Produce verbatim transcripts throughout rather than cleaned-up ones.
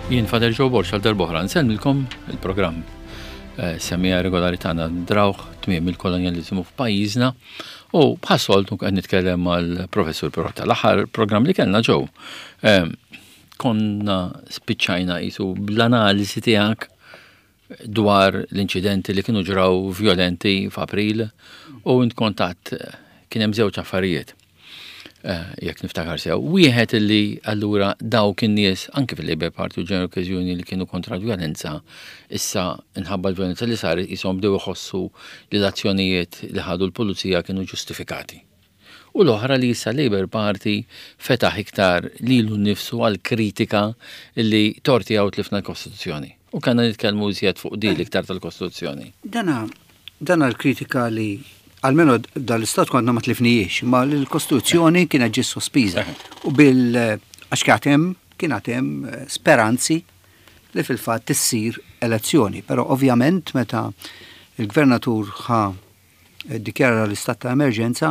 Jien Fader Joe Borx għal darbohra nsellmilkom il-programm semmija regolari tagħna drawh tmiem il-kolonjaliżmu f'pajjiżna u bħas-soltu qed nitkellem mal-Professur Pirotta. L-aħħar programm li kellna ġew konna spiċċajna qisu bl-analiżi tiegħek dwar l-inċidenti li kienu ġraw violenti f'April u int kontatt kien hemm żewġ affarijiet. Jekk niftakar sew, wieħed li allura dawk in-nies anke fil-Labour Party u ġeneral okkażjoni li kienu kontra l-vjolenza, issa inħabba l-vjolenza li saret ishom bdew iħossu li l-azzjonijiet li ħadu l-pulizija kienu ġustifikati. U l-oħra li issa Labour Party fetaħ iktar lilu nnifsu għal kritika li torti għaw tlifna l-Kostituzzjoni. U kanna nitkellmu iżjed fuq di l-iktar tal-Kostituzzjoni. Dana, dana l-kritika li Almenu dal-istat konna ma tlifnijiex, ma l-Kostituzzjoni kienet ġis sospiża. U bil għax kienem kienem speranzi li fil-fatt tissir elezzjoni. Però ovvjament meta il-gvernatur ħa dikjara l-istat ta' emerġenza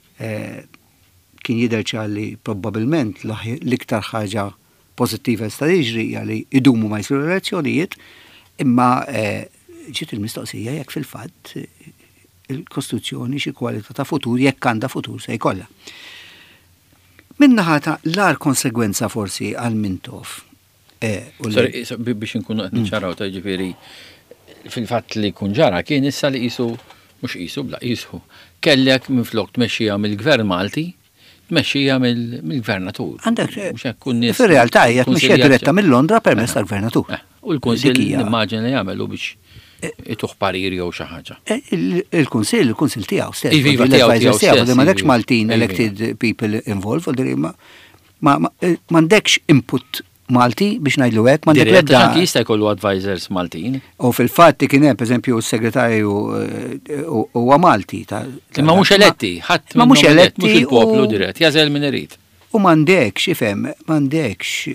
kien jidher li probabbilment l-iktar ħaġa pożittiva sta jiġri li idumu ma jsiru elezzjonijiet, imma ġiet il-mistoqsija jekk fil-fatt il-Kostituzzjoni xi kwalità ta' futur jekk għandha futur se jkollha. Minnaħa ta' l-ar konsegwenza forsi għal Mintoff. Sorry, biex inkunu qed niċċaraw ta' ġifieri fil-fatt li kun ġara kien issa li qisu mhux qisu bla qisu kellek minflok tmexxija mill-Gvern Malti tmexxija mill-Gvernatur. Għandek fir-realtà hija tmexxija diretta mill-Londra permezz tal-Gvernatur. U l-Kunsill nimmaġina li jagħmlu biex ituħ pariri jew xi ħaġa. Il-Kunsill, il-Kunsill tiegħu stess. Iva tiegħu tiegħu m'għandekx Maltin elected people involved, ma m'għandekx input Malti biex ngħidlu hekk, m'għandek l-ebda. Anke jista' jkollu advisors Maltin. U fil-fatt kien hemm pereżempju s-segretarju huwa Malti. Imma mhux eletti, ħadd ma mhux eletti mhux il-poplu dirett, jażel min irid. U m'għandekx ifhem, m'għandekx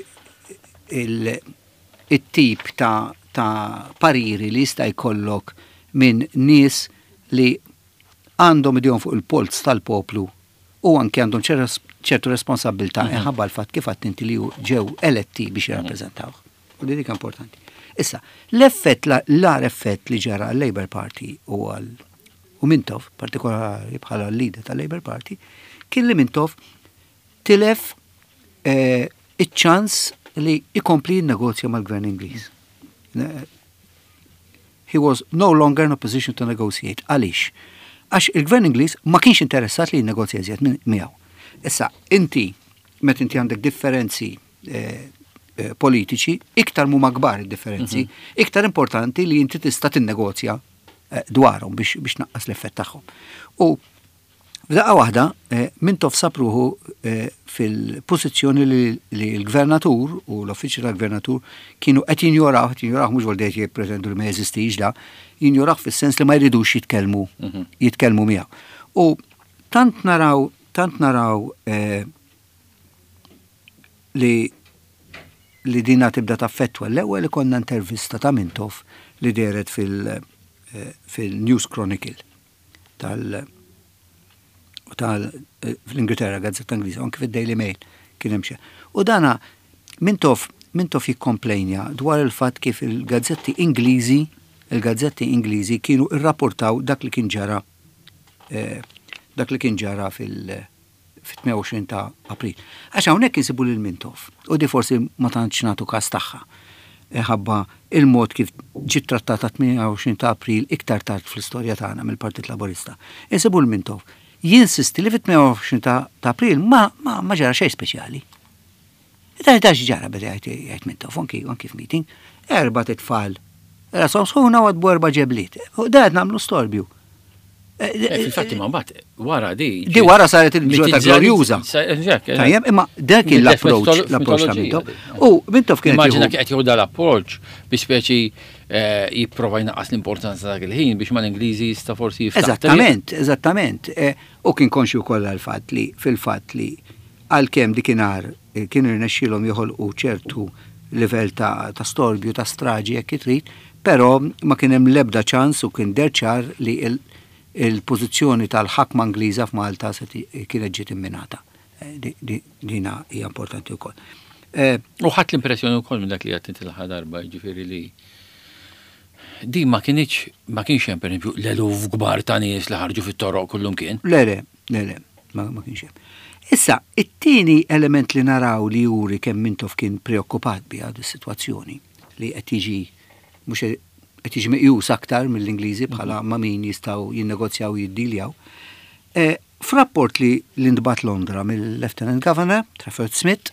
il-tip ta' ta' pariri li jista' jkollok minn nies li għandhom idejhom fuq il-polz tal-poplu u anke għandhom ċertu responsabilità inħabba l-fatt kif qatt inti li ġew eletti biex jirrappreżentaw. U dik importanti. Issa, l-effett l-ar effett li ġara l-Labour Party u għal u Mintoff, partikolari bħala l-leader tal-Labour Party, kien li Mintoff tilef iċ-ċans li ikompli n-negozja mal-Gvern Ingliż. He was no longer in a position to negotiate. Għalix? Għax il-Gvern Ingliż ma kienx interessat li jinnegozja jżjed miegħu. Issa, inti, met inti għandek differenzi politiċi, iktar mu magbar differenzi, iktar importanti li inti tista' tinnegozja dwarhom biex biex naqqas l-effett tagħhom. U f'daqqa waħda, Mintoff sapruħu fil-pożizzjoni li l-gvernatur u l-uffiċċju tal-gvernatur kienu qed jinjoraw, qed jinjoraw mhux voldejt jippretendu li ma jeżistix da, jinjoraw fis-sens li ma jridux jitkellmu jitkellmu miegħu. U tant naraw tant naraw li li dina tibda taffettwa l-ewwel li konna intervista ta' Mintoff li deret fil fil-News Chronicle tal tal-Ingilterra, Gazzetta Ingliża, anke fid-Daily Mail kien hemm xi. U dana Mintoff Mintoff jikkomplejnja dwar il-fatt kif il-gazzetti Ingliżi, il-gazzetti Ingliżi kienu rrapportaw dak li kien ġara dak li kien ġara fil fit-tmien u għoxrin ta' April. Għax hawnhekk insibu lil Mintoff. U di forsi ma tantx nagħtu każ tagħha. Ħabba il-mod kif ġiet trattata tmien u għoxrin ta' April iktar tard fl-istorja tagħna mill-Partit Laburista. Insibu lil Mintoff. Jinsisti li fit-tmien u għoxrin ta' April ma ma ġara xejn speċjali. Ita ita ġara beda jgħid Mintoff anki anki f'meeting, erba' titfal. Rasom sħuna u għadbu erba' ġebliet. U da qed nagħmlu storbju. Fil-fatti ma mbagħad wara di. Di wara saret il-ġurnata glorjuża. Tajjeb, imma dak kien l-approach l-approach ta' Mintoff. U Mintoff kien immaġina qed jieħu dal-approach biex speċi jipprova jnaqqas l-importanza dak il-ħin biex ma l-Ingliżi jista' forsi jiftaħ. Eżattament, eżattament. U kien konxju wkoll għall-fatt li fil-fatt li għalkemm dikinhar kienu jirnexxielhom joħolqu ċertu livell ta' storbju ta' straġi jekk trid, però ma kien hemm l-ebda ċans u kien derċar li il-pożizzjoni tal-ħakma Ingliża f'Malta se kienet ġiet imminata. Dina hija importanti wkoll. U ħadd l-impressjoni wkoll minn dak li qed intilħa darba, jiġifieri li di ma kienx ma kienx hemm pereżempju l-eluf kbar ta' nies li ħarġu fit-toroq kullum kien. Le, le, le, le, ma kienx hemm. Issa, it-tieni element li naraw li juri kemm Mintoff kien preokkupat bi għadu s-sitwazzjoni li qed jiġi mhux qed jiġi meqjus aktar mill-Ingliżi bħala ma' min jistgħu jinnegozjaw jiddiljaw. F'rapport li l-indbat Londra mill-Lieutenant Governor Trafford Smith,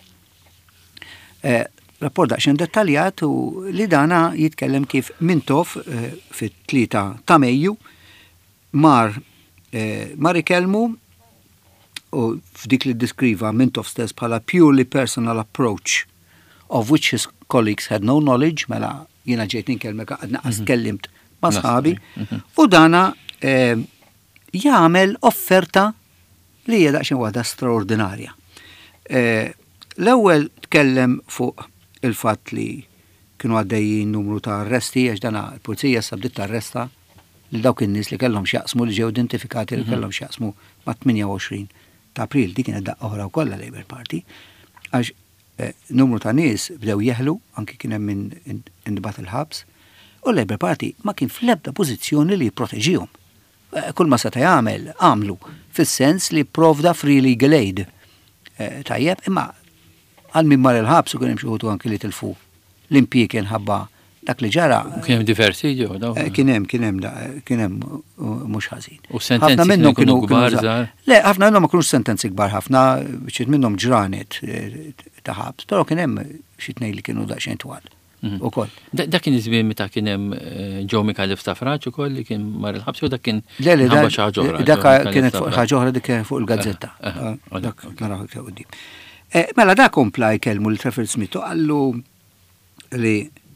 rapport daqsxejn dettaljat u li dana jitkellem kif Mintoff fit-tlieta ta' Mejju mar mar ikellmu u f'dik li diskriva Mintoff stess bħala purely personal approach of which his colleagues had no knowledge, mela jiena ġejt ninkellmek għadna tkellimt ma' sħabi, u dana jagħmel offerta li hija daqsxejn waħda straordinarja. L-ewwel tkellem fuq il-fatt li kienu għaddejjin numru ta' arresti, għax dana l-pulizija sabdiet tarresta li dawk in-nies li kellhom x'jaqsmu li ġew identifikati li kellhom x'jaqsmu ma' tminja u għoxrin ta' April, dik kienet daqqa oħra wkoll Labour Party, għax numru ta' nies bdew jeħlu, anki kien hemm min indbat il-ħabs, u l-Labour Party ma kien fl-ebda pożizzjoni li jipproteġihom. Kull ma seta' jagħmel għamlu fis-sens li provda free legal aid. Tajjeb, imma għal min mar il-ħabs u kien hemm xi ħutu anki li tilfu l-impjieg inħabba dak li ġara. Kien hemm diversi ġew daw. Kien hemm, kien hemm kien hemm mhux ħażin. U sentenzi minnhom kienu kbar żgħar. Le, ħafna minnhom ma kinux sentenzi kbar ħafna, biex minnhom ġranet ta' ħabs, però kien hemm xi tnejn li kienu daqsxejn twal. Ukoll. Dak kien iż-żmien meta kien hemm Joe Micallef ta' Fraċ ukoll li kien mar il-ħabs u dak kien ħabba xi ħaġa oħra. Dak kienet ħaġa oħra dik fuq il-gazzetta. Dak naraw iktar quddiem. Mela dak kompla jkellmu l Trafford Smith għallu li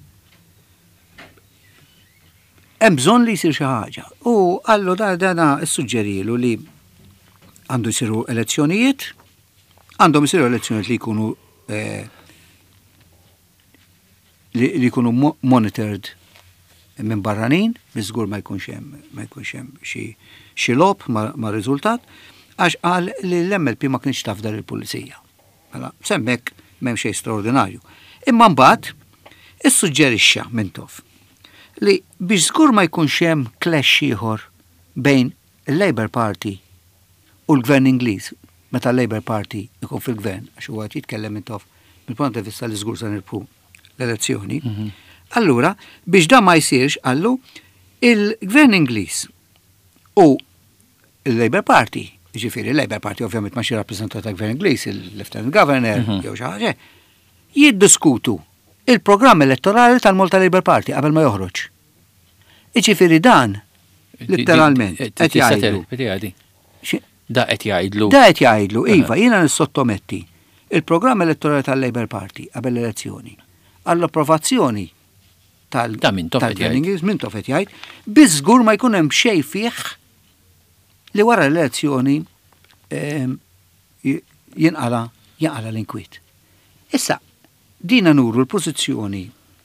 hemm bżonn li jsir xi ħaġa. U għallu dana ssuġġerilu li għandu jsiru elezzjonijiet, għandhom isiru elezzjonijiet li jkunu li jkunu monitored minn barranin, li żgur ma jkunx hemm ma jkunx hemm xi xi lob ma' riżultat, għax qal li l-M L P ma kienx taf dar il-pulizija. Mela, semmek m'hemm xejn straordinarju. Imma mbagħad issuġġerixxa Mintoff li biex żgur ma jkunx hemm clash ieħor bejn il-Labour Party u l-Gvern Ingliż meta l-Labour Party ikun fil-Gvern għax huwa jitkellem Mintoff mill-punt di vista li żgur se nirbħu l-elezzjoni. Allura biex dan ma jsirx għallu il-Gvern Ingliż u il-Labour Party, ġifieri il-Labour Party ovvjament ma xi rappreżentant tal-Gvern Ingliż, il-Lieutenant Governor jew xi ħaġa, jiddiskutu il-programm elettorali tal-Malta Labour Party qabel ma joħroġ. Iġifieri dan letteralment qed jgħidlu. Da qed jgħidlu. Da qed jgħidlu, iva, jiena nissottometti il-programm elettorali tal-Labour Party qabel l-elezzjoni għall-approvazzjoni tal-Gvern Ingliż Mintoff qed jgħid, biss żgur ma jkun hemm xejn fih li wara l-elezzjoni jinqala jinqala l-inkwiet. Issa, dina nuru l-pożizzjoni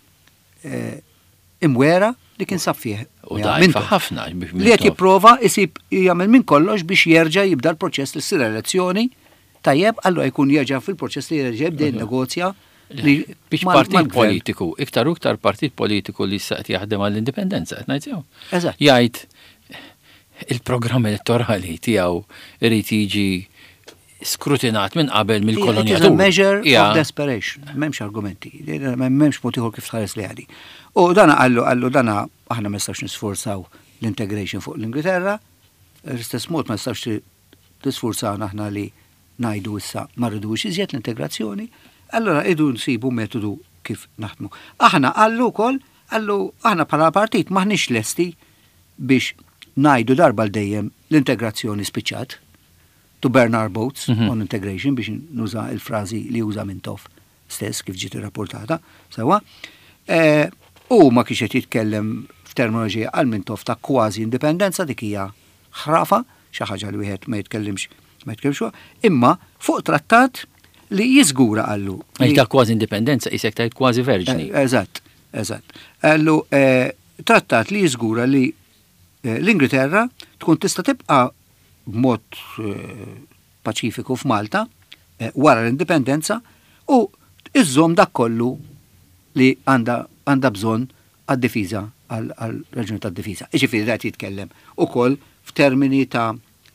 imwera li kien sab fih. U dajfa ħafna. Li qed jipprova isib jagħmel minn kollox biex jerġa' jibda l-proċess li ssir elezzjoni tajjeb allura jkun jerġa' fil-proċess li jerġa' jibda jinnegozja biex partit politiku, iktar u iktar partit politiku li issa qed jaħdem għall-indipendenza qed ngħidsew. Eżatt. Jgħid il-programm elettorali tiegħu irid jiġi skrutinat minn qabel mill-kolonjatur. It is a measure of desperation. M'hemmx argumenti, m'hemmx mod ieħor kif tħares li għadi. U dana għallu għallu dana aħna ma nistax nisforzaw l-integration fuq l-Ingilterra, l-istess mod ma nistax tisforzawna aħna li ngħidu issa ma rridux iżjed l-integrazzjoni, allora idu nsibu metodu kif naħdmu. Aħna għallu wkoll, għallu aħna bħala partit maħniex lesti biex ngħidu darba l-dejjem l-integrazzjoni spiċċat, to burn our boats mm -hmm. on integration biex nuża il-frażi li uża Mintoff stess kif ġiet irrapportata sewa. E, u ma kienx qed jitkellem f'terminoloġija għal Mintoff ta' kważi indipendenza dik hija ħrafa, xi ħaġa li wieħed ma jitkellimx ma jitkellimx imma fuq trattat li jiżgura għallu. Għax ta' kważi indipendenza isek ta' kważi verġni. Eżatt, eżatt. Għallu e, trattat li jiżgura li e, l-Ingilterra tkun tista' tibqa' b'mod paċifiku f'Malta wara l-indipendenza u iżżomm dak kollu li għandha bżonn għad-difiża għal-raġuni tad-difiża. Iġifieri qed jitkellem ukoll f'termini ta'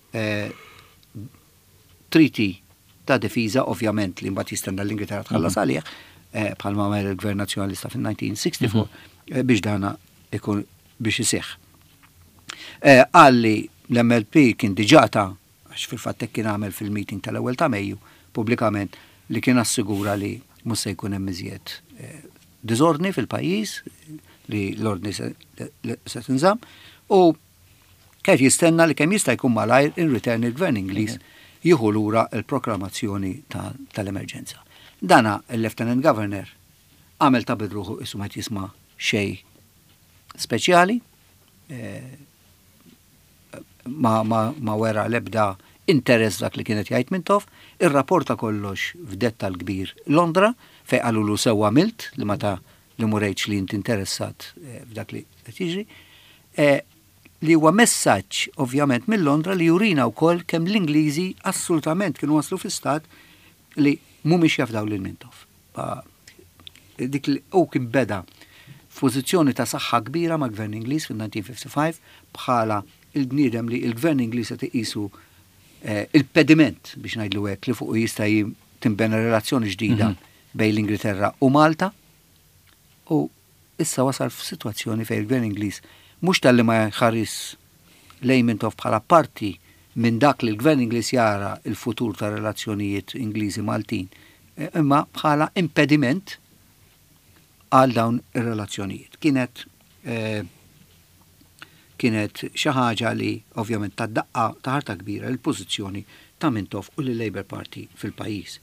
triti ta' difiża ovvjament li mbagħad jistenna l-Ingilterra tħallas għalih bħalma għamel il-Gvern Nazzjonalista fin-nineteen sixty-four biex dana ikun biex iseħħ. Għalli l-M L P kien diġata, għax fil-fatt kien għamel fil-meeting tal-ewwel ta' Mejju pubblikament li kien assigura li mhux se jkun hemm iżjed diżordni fil-pajjiż li l-ordni se tinżamm u kif jistenna li kemm jista' jkun malajr in-return il-Gvern Ingliż jieħu lura l-proklamazzjoni tal-emerġenza. Dana il-Lieutenant Governor għamel ta' bidruħu isu ma jisma' xej speċjali, ma, ma, ma wera l-ebda interess dak li kienet jgħid Mintoff, irrapporta kollox f'dettal kbir Londra, fej qalu lu sewwa milt li ma ta' li murejċ li inti interessat f'dak li qed jiġri, li huwa messaġġ ovvjament mill Londra li jurina wkoll kemm l-Ingliżi assolutament kienu waslu fl-istat li mhumiex jafdaw lil Mintoff. Dik li u kien beda f'pożizzjoni ta' saħħa kbira ma' Gvern Ingliż fin-nineteen fifty-five bħala il-bniedem li il-Gvern Ingliż qed iqisu il-pediment biex ngħidlu hekk li fuq jista' timbena relazzjoni ġdida bejn l-Ingilterra u Malta u issa wasal f'sitwazzjoni fejn il-Gvern Ingliż mhux tal-li ma jħares lejn Mintoff bħala parti minn dak li l-Gvern Ingliż jara il-futur ta' relazzjonijiet Ingliżi Maltin, imma bħala impediment għal dawn ir-relazzjonijiet. Kienet kienet xi ħaġa li ovvjament taddaqqa ta' ħarta kbira l-pożizzjoni ta' Mintoff u l-Labour Party fil-pajjiż.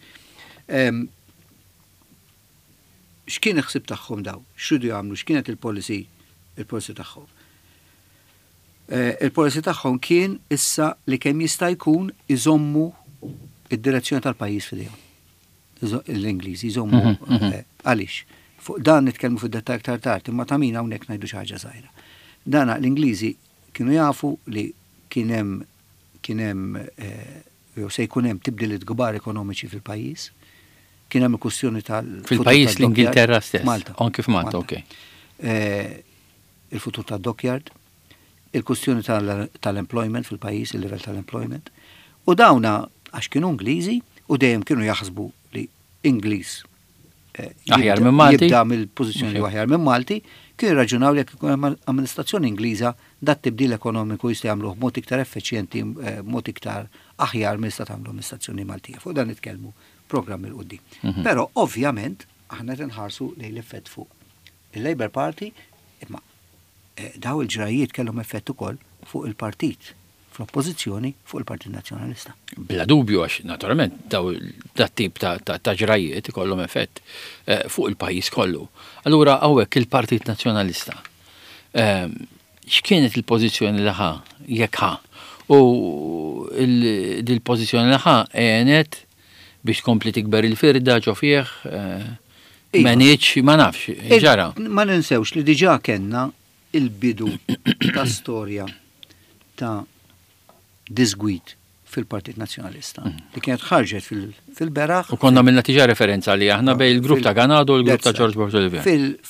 X'kien il-ħsieb tagħhom daw? X'ridu jagħmlu? X'kienet il-policy il-policy tagħhom? Il-policy tagħhom kien issa li kemm jista' jkun iżommu id-direzzjoni tal-pajjiż f'idejhom. L-Ingliżi jżommu għaliex. Fuq dan nitkellmu fid-dettal aktar tard, imma ta' min hawnhekk ngħidu xi ħaġa żgħira. Dana l-Ingliżi kienu jafu li kien hemm kien hemm jew se jkun hemm tibdiliet kbar ekonomiċi fil-pajjiż. Kien hemm il-kwestjoni tal fil-pajjiż l-Ingilterra stess. Malta. Anke f'Malta, okej. Il-futur tad-dockyard, il-kwestjoni tal-employment fil-pajjiż, il-livell tal-employment. U dawna għax kienu Ingliżi u dejjem kienu jaħsbu li Ingliż aħjar minn Malti. Jibda mill-pożizzjoni aħjar minn Malti, kienu raġunaw li jekk ikun amministrazzjoni Ingliża dat tibdil ekonomiku jista' jagħmluh b'mod iktar effiċjenti, b'mod iktar aħjar milli sta tagħmlu amministrazzjoni Maltija. Fuq dan nitkellmu programm il-qudiem. Però ovvjament aħna qed inħarsu lejn l-effett fuq il-Labour Party, imma daw il-ġrajiet kellhom effett ukoll fuq il-partit fl-oppożizzjoni fuq il-Partit Nazzjonalista. Bla dubju għax naturalment daw dat tip ta' ġrajiet ikollhom effett fuq il-pajjiż kollu. Allura hawnhekk il-Partit Nazzjonalista x'kienet il-pożizzjoni li ħa jekk ħa u il-pożizzjoni li ħa għenet biex tkompli tikber il-firda ġo fih maniċ ma nafx ġara. Ma ninsewx li diġà kellna il-bidu ta' storja ta' disgwid fil-Partit Nazzjonalista li kienet ħarġet fil-beraħ. U konna minna tiġa referenza li aħna bej il-grupp ta' Ganado u l-grupp ta' George Bartolomeo.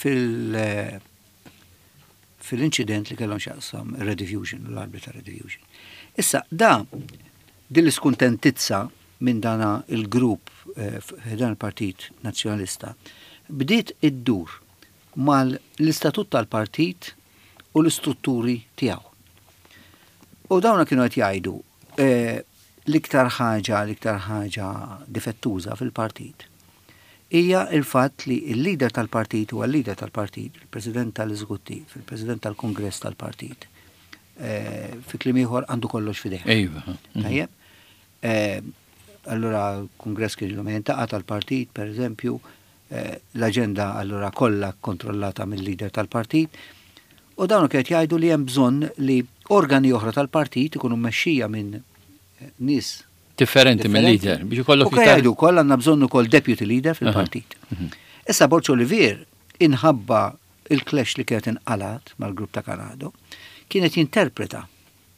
Fil-incident li kellhom xaqsam Rediffusion, l-arbri ta' Rediffusion. Issa, da dil-iskontentizza minn dana il-grupp dan il-Partit Nazzjonalista bdiet id-dur mal-istatut tal-partit u l-istrutturi tiegħu. U dawna kienu qed jgħidu l-iktar ħaġa, l-iktar ħaġa difettuża fil-partit hija il-fatt li l-leader tal-partit huwa l-leader tal-partit, il-President tal-Eżekuttiv, il-President tal-Kongress tal-partit. Fi kliem ieħor għandu kollox f'idejh. Ejwa. Tajjeb. Allura l-Kongress kien jiltaqa' tal-partit, pereżempju, l-aġenda allura kollha kontrollata mill-leader tal-partit. U dawn kienet jgħidu li hemm bżonn li organi oħra tal-partit ikunu mmexxija minn nies differenti mill-leader biex ikollok iktar. U jgħidu wkoll għandna bżonn ukoll deputy leader fil-partit. Issa Borġ Olivier inħabba il-clash li kienet inqalat mal-grupp ta' Ganado kienet jinterpreta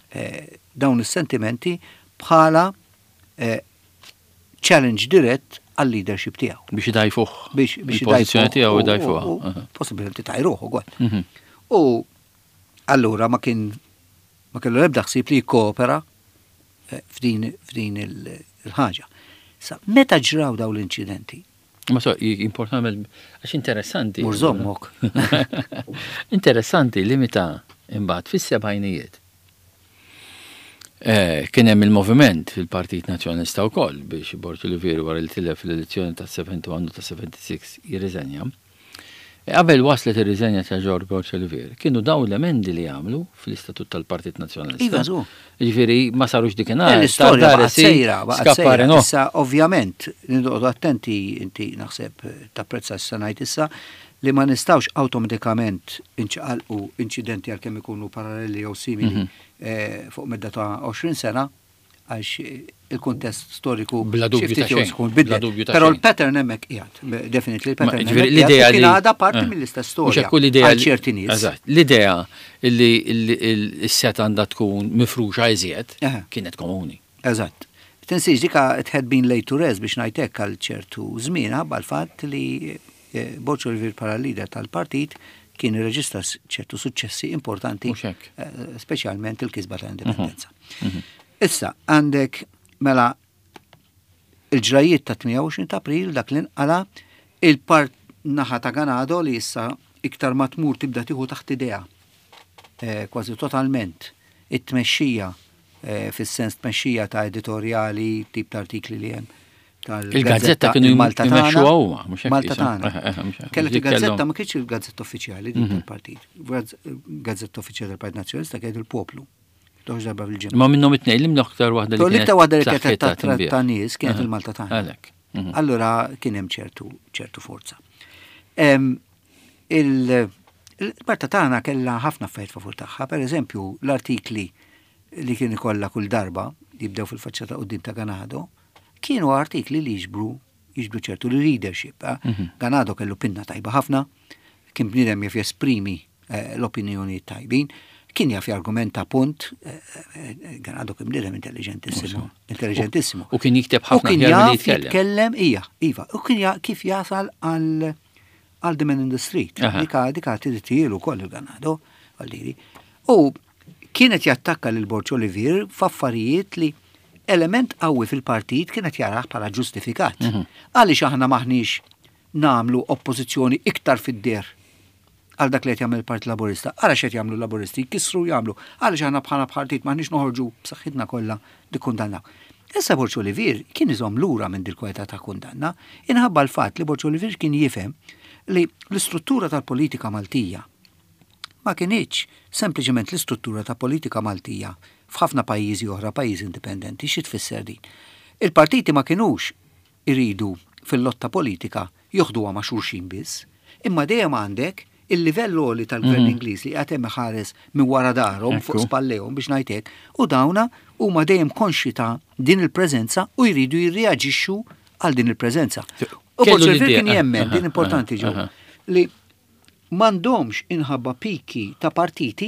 dawn is-sentimenti bħala challenge dirett għal-leadership tiegħu. Biex idajfuh. Biex biex il-pożizzjoni tiegħu idajfuha. Possibilment tajruh ukoll. U allura ma kien ma kellu ebda ħsieb li jkopera f'din f'din il-ħaġa. Sa meta ġraw daw l-inċidenti? Ma so, importanti, għax interessanti. Murżommok. Interessanti li meta imbagħad fis-sebgħinijiet. Kien hemm il-moviment fil-Partit Nazzjonalista wkoll biex Borġ Olivieri wara li tilef fil-elezzjoni tas-seventy-one u tas-seventy-six jirriżenja. Qabel waslet ir-riżenja ta' George Borġ Olivieri, kienu daw l-emendi li għamlu fil-Istatut tal-Partit Nazzjonalista. Iva żu. Jiġifieri ma sarux dikinhar. L-istorja baqgħet sejra, baqgħet sejra. Issa ovvjament nindoqgħu attenti inti naħseb tapprezza issa ngħid issa li ma nistgħux awtomatikament inċaqalqu inċidenti għalkemm ikunu paralleli jew simili fuq medda ta' għoxrin sena għax il-kuntest storiku bla dubju ta' xejn. Bla dubju ta' xejn. Però l-pattern hemmhekk qiegħed, definitely l-pattern hemmhekk l-idea li għadha parti mill-istess storja għal ċerti nies. Eżatt, l-idea li s-set għandha tkun mifruxa iżjed kienet komuni. Eżatt. Tinsiex dika tħed been late to rest biex ngħidlek għal ċertu żmien ħabba l-fatt li Borġ Olivieri bħala leader tal-partit kien irreġistra ċertu suċċessi importanti, speċjalment il-kisba tal-indipendenza. Issa, għandek mela il-ġrajiet ta' tmien u għoxrin ta' April dak li nqala il-part naħa ta' Ganado li issa iktar ma tmur tibda tieħu taħt idea kważi totalment it-tmexxija fis-sens tmexxija ta' editorjali tip ta' artikli li hemm. Il-gazzetta kienu jmexxu huwa, mhux hekk. Malta tagħna. Kellek il-gazzetta ma kienx il-gazzetta uffiċjali dik tal-partit. Gazzetta uffiċjali tal-Partit Nazzjonalista kienet il-Poplu. Toħx darba fil-ġimgħa. Ma minnhom it-tnejn li l-aktar waħda li kienet. L-iktar waħda li kienet ta' nies kienet il-Malta tagħna. Allura kien hemm ċertu ċertu forza. Il-Malta tagħna kellha ħafna affarijiet favur tagħha, pereżempju l-artikli li kien ikollha kull darba li jibdew fil-faċċata ta' quddiem ta' Ganado kienu artikli li jiġbru jiġbru ċertu leadership. Ganado kellu pinna tajba ħafna, kien bniedem jaf jesprimi l-opinjoni tajbin, kien jaf jargumenta punt, Ganado kien bniedem intelligentissimo. Intelligentissimo. U kien jikteb ħafna kien jaf jitkellem, ija, iva, u kien kif jasal għal għal the man in the street. Dika dika tidtielu koll il-Ganado, għalliri. U kienet jattakka lil Borġ Olivieri f'affarijiet li element qawwi fil-partit kienet jaraħ bħala ġustifikat. Għaliex aħna maħniex namlu oppożizzjoni iktar fid-der għal dak li qed jagħmel il-Partit Laburista. Għalax qed jagħmlu Laburisti, jkissru jagħmlu. Għaliex aħna bħala partit maħniex noħorġu b'saħħitna kollha nikkundannaw. Issa Borġ Olivieri kien iżomm lura minn dil kwalità ta' kundanna, inħabba l-fatt li Borġ Olivieri kien jifhem li l-istruttura tal-politika Maltija ma kienx sempliċement l-istruttura ta' politika Maltija f'ħafna pajjiżi oħra, pajjiżi indipendenti, xi tfisser din. Il-partiti ma kinux iridu fil-lotta politika joħduha ma' xulxin biss, imma dejjem għandek il-livell li tal-Gvern Ingliż li qed hemm ħares minn wara darhom fuq spallejhom biex ngħidlek, u dawna huma dejjem konxi ta' din il-preżenza u jridu jirreaġixxu għal din il-preżenza. U forsi kien jemmen din importanti ġew li m'għandhomx inħabba piki ta' partiti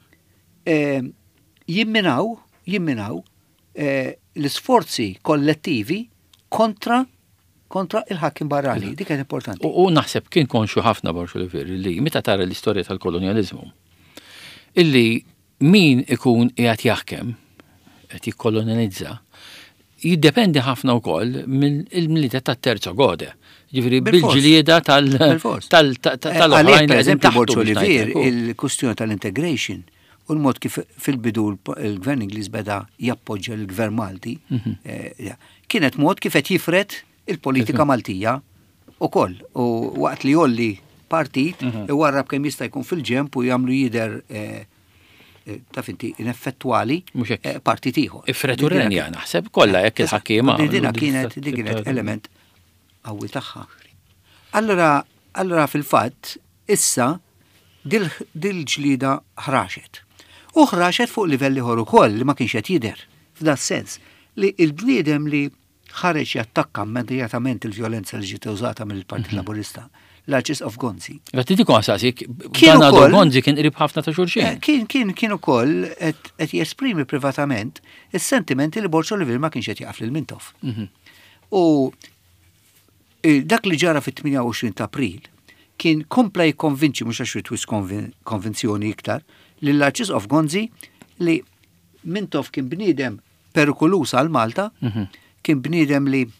jimminaw, jimminaw l-sforzi kollettivi kontra kontra il-ħakkim barrani. Dik kien importanti. U naħseb kien konxu ħafna Borġ Olivieri li meta tara l-istorja tal-kolonializmu illi min ikun qiegħed jaħkem qed jikkolonializza jiddependi ħafna wkoll mill-milita tat-terza gode. Ġifieri bil-ġlieda tal-tal Għalhekk pereżempju Borġ Olivieri il-kwistjoni tal-integration u l-mod kif fil-bidu il-Gvern Ingliż beda jappoġġja l-Gvern Malti, kienet mod kif qed jifret il-politika Maltija ukoll. U waqt li jolli partit iwarrab kemm jista' jkun fil-ġemp u jagħmlu jidher taf inti ineffettwali partit ieħor. Ifretu renja naħseb kollha jekk il-ħakkiema. Dina kienet kienet element qawwi tagħha. Allora allora fil-fatt issa dil-ġlida ħraxet. U ħraxet fuq livelli ħor ukoll li ma kienx qed jidher f'dat sens li l-bniedem li ħareġ jattakka immedjatament il-vjolenza li ġiet użata mill-Partit Laburista, l-Arċisqof Gonzi. Għatti dikom għasasik, Ganado Gonzi kien qrib ħafna ta' xulxin. Kien kien kien ukoll qed jesprimi privatament is-sentimenti li Borġ Olivieri ma kienx qed jaqaf lil Mintoff. U dak li ġara fit-tminja u għoxrin ta' April kien kompla jikkonvinċi mhux għax ritwis konvenzjoni iktar lill-Arċisqof Gonzi li Mintoff kien bniedem perikolus għal Malta, kien bniedem li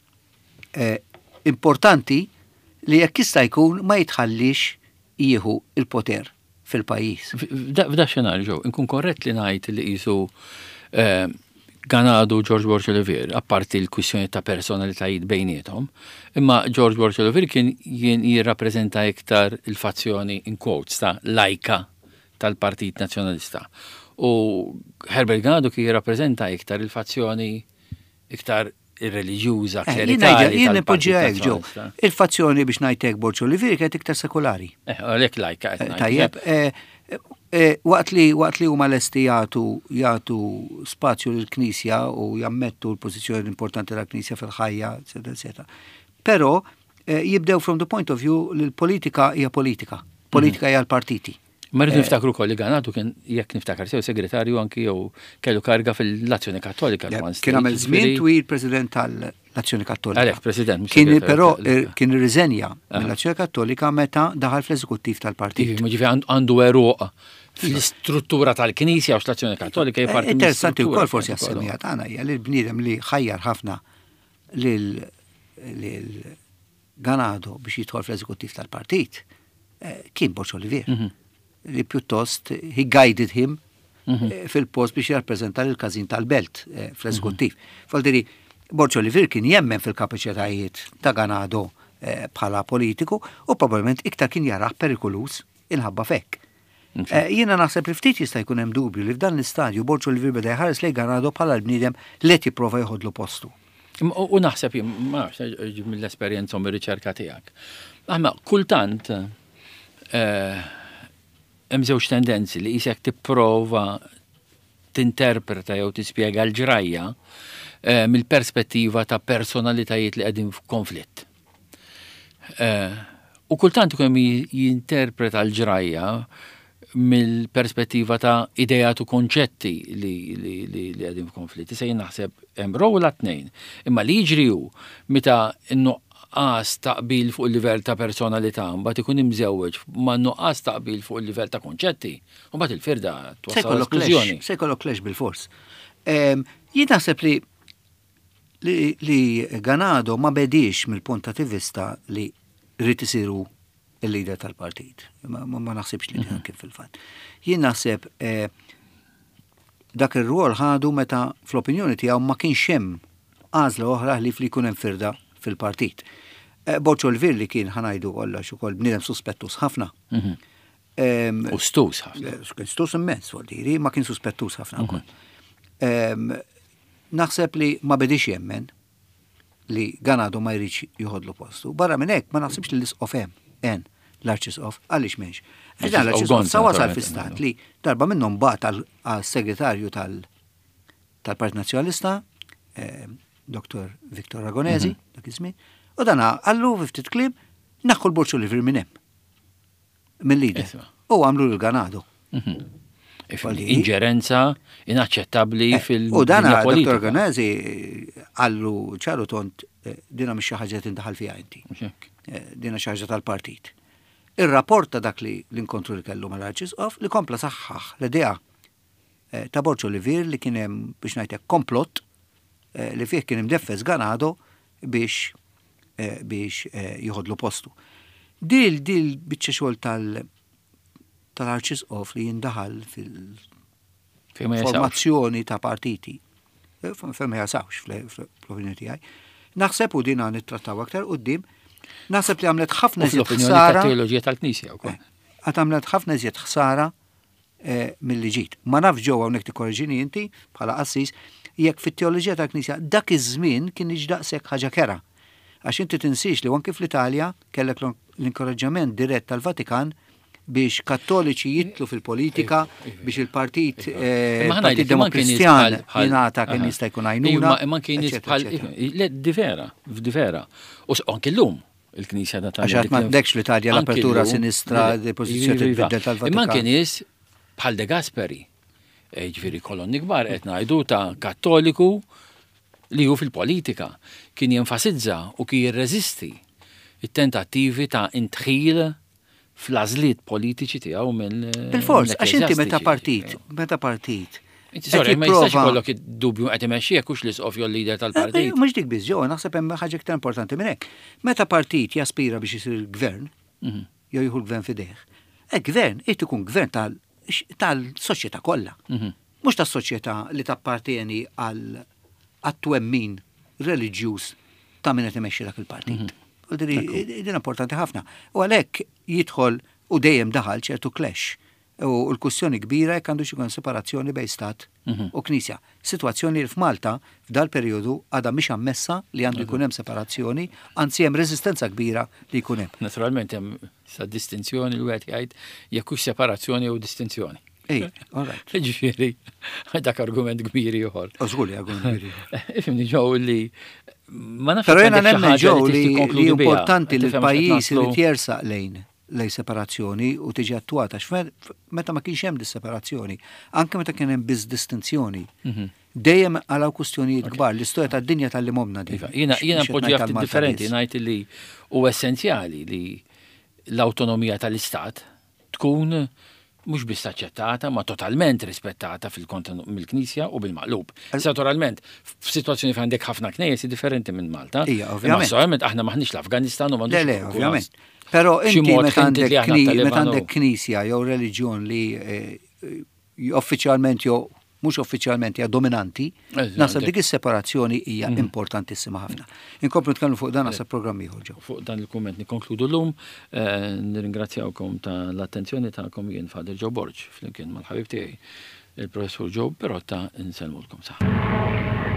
importanti li jekk jista' jkun ma jitħallix jieħu il-poter fil-pajjiż. F'da xenarju, inkun korrett li ngħid li qisu Ganado George Borge Olivier, apparti l-kwissjoni ta' personalitajiet bejnietom, imma George Borge Olivier kien jien jirrappreżenta iktar il-fazzjoni in quotes ta' lajka tal-Partit Nazzjonalista. U Herbert Ganado kien jirrappreżenta iktar il-fazzjoni iktar ir-reliġjuża, klerikali. Jien nipoġġija hekk ġew. Il-fazzjoni biex ngħidlek Borge Olivier kienet iktar sekolari. Eh, għalhekk lajka qed ngħid. Tajjeb, waqt li waqt li huma lesti jagħtu jagħtu spazju lill-Knisja u jammettu l-pożizzjoni importanti tal-Knisja fil-ħajja, eċetera, eċetera. Però jibdew from the point of view li l-politika hija politika. Politika hija l-partiti. Ma rridu niftakru kolli Ganado kien jekk niftakar sew segretarju anki jew kellu karga fil-Azzjoni Kattolika. Kien għamel żmien twil President tal-Azzjoni Kattolika. Għalhekk President. Kien però kien irriżenja mill-Azzjoni Kattolika meta daħal fl-eżekuttiv tal-partit. Ġifi għandu eruq fl-istruttura tal-Knisja u l-Azzjoni Kattolika hija parti. Interessanti wkoll forsi assemmija tagħna hija li l-bniedem li ħajjar ħafna lil Ganado biex jidħol fl-eżekuttiv tal-partit kien Borge Olivier. Li pjuttost he guided him fil-post biex jirrappreżenta l-każin tal-Belt fl-eżekuttiv. Faldiri, Borge Olivier kien jemmen fil-kapaċitajiet ta' Ganado bħala politiku u probabbilment iktar kien jarah perikolus inħabba fekk. Jiena naħseb li ftit jista' jkun hemm dubju li f'dan l-istadju Borge Olivier beda jħares lejn Ganado bħala l-bniedem li qed jipprova jħodlu postu. U naħseb ma mill-esperjenza u mir-riċerka tiegħek. Aħna kultant hemm żewġ tendenzi li jisek tipprova tinterpreta jew tispjega l-ġrajja mill-perspettiva ta' personalitajiet li qegħdin f'konflitt. U kultant ikun jinterpreta l-ġrajja mill-perspettiva ta' idejat u konċetti li qegħdin f'konflitt. Issa jien naħseb hemm rowla tnejn. Imma li jiġri hu meta nuqqas taqbil fuq il-livell ta' personalità, mbagħad ikun imżewweġ ma' nuqqas taqbil fuq il-livell ta' konċetti, u mbagħad il-firda twassal l-esplużjoni. Se jkollok clash bil-fors. Jien naħseb li li Ganado ma bedix mill-punt ta' vista li rrid isiru il-leader tal-partit. Ma naħsibx li kien fil-fatt. Jien naħseb dak ir-rwol ħadu meta fl-opinjoni tiegħu ma kienx hemm għażla oħra li fli jkun hemm firda fil-partit. Borge Olivier li kien ħanajdu kollox ukoll bniedem suspettus ħafna. U stus ħafna. Stus immens, vuol ma kien suspettus ħafna wkoll. Naħseb li ma bedix jemmen li Ganado ma jridx joħodlu postu. Barra minn hekk ma naħsibx li l-isqof hemm en l-Arċisqof għaliex m'hemmx. Fidan l-Arċisqof sa wasal fi-stat li darba minnhom bagħat għas-segretarju tal-Partit Nazzjonalista, Doktor Viktor Aragonesi, dak iż-żmien, u dan għallu ftit kliem naħħu l-Borge Olivier minn hemm. Mill-lider. U għamlu l-Ganado. Inġerenza inaċċettabbli fil-politika. U dan Doktor Aragonesi għallu ċaru tont dina mhix xi ħaġa tindaħal fiha inti. Dina xi ħaġa tal-partit. Ir-rapport ta' dak li l-inkontru li kellu mal-Arċisqof li kompla saħħaħ l-idea ta' Borge Olivier li kien hemm biex ngħidlek komplott li fih kien imdeffes Ganado biex biex jieħodlu postu. Dil dil biċċa xogħol tal tal-Arċisqof li jindaħal fil-formazzjoni ta' partiti. Fem jasawx fl-opinjoni tiegħi. Naħseb u dina nittrattaw aktar quddiem, naħseb li għamlet ħafna iżjed ħsara. Teoloġija tal-Knisja wkoll. Għad għamlet ħafna iżjed ħsara mill-li ġiet. Ma nafx ġew hawnhekk tikkorreġini inti bħala qassis jekk fit-teoloġija tal-Knisja dak iż-żmien kien iġdaqshekk ħaġa kera. Għax inti tinsix li anke fl-Italja kellek l-inkoraġġament dirett tal-Vatikan biex kattoliċi jitlu fil-politika biex il-partit partit demokristjan jingħata kien jista' jkun għajnuna. Ma kien bħal differa, differa. U anke llum il-Knisja da tal. Għax ma m'għandekx fl-Italja l-apertura sinistra depożizzjoni tibdel tal-Vatikan. Imma kien nies bħal De Gasperi. Ġifieri kolonni kbar qed ngħidu ta' Kattoliku li hu fil-politika kien jenfasizza u kien jirreżisti it-tentattivi ta' intħil fl-għażliet politiċi tiegħu mill Bil-fors, għax inti meta partit, meta partit. Sorry, ma jistax ikollok id-dubju qed imexxi jekk hux l-isqofju l-lider tal-partit. Mhux dik biss, ġew naħseb hemm ħaġa iktar importanti minn hekk. Meta partit jaspira biex isir il-gvern, jew jieħu l-gvern fidejh. Gvern irid ikun gvern tal-soċjetà kollha. Mhux tas-soċjetà li tappartieni għal għat-twemmin reliġjuż ta' min qed imexxi dak il-partit. Din importanti ħafna. U għalhekk jidħol u dejjem daħal ċertu clash. U l-kussjoni kbira jekk għandu xikun separazzjoni bej stat u knisja. Situazzjoni li f'Malta f'dal perjodu għadha mhix ammessa li għandu jkun hemm separazzjoni, anzi hemm reżistenza kbira li jkun hemm. Naturalment hemm sa distinzjoni li wieħed jgħid jekk hux separazzjoni u distinzjoni. Ej, all right. Ġifieri, dak argument kbir ieħor. Żgur li argument kbir ieħor. Ifhimni ġew li ma nafx. Però jiena nemmen ġew li importanti li l-pajjiż irid jersaq lejn lej separazzjoni u tiġi attuata meta ma kienx hemm dis-separazzjoni, anke meta kien hemm biss distinzjoni. Dejjem għalaw kwistjonijiet kbar, l-istorja tad-dinja tal-limomna di. Jiena jiena poġġi ftit differenti ngħid li hu essenzjali li l-awtonomija tal-istat tkun mhux biss aċċettata ma totalment rispettata mill-Knisja u bil-maqlub. Naturalment, f'sitwazzjoni fejn għandek ħafna knejjes differenti minn Malta. Hija, ovvjament. Ovvjament aħna maħniex l-Afganistan u m'għandux. Le, le, ovvjament. Però inti meta għandek knisja jew reliġjon li uffiċjalment jew mhux uffiċjalment hija dominanti, naħseb dik is-separazzjoni hija importantissima ħafna. Inkomplu nitkellmu fuq dan għasab programm ieħor ġew. Fuq dan il-kumment nikkonkludu llum, nirringrazzjawkom tal-attenzjoni tagħkom jien Fader Joe Borg flimkien mal-ħabib tiegħi il-Professur Joe Perotta, insellmulkom saħ.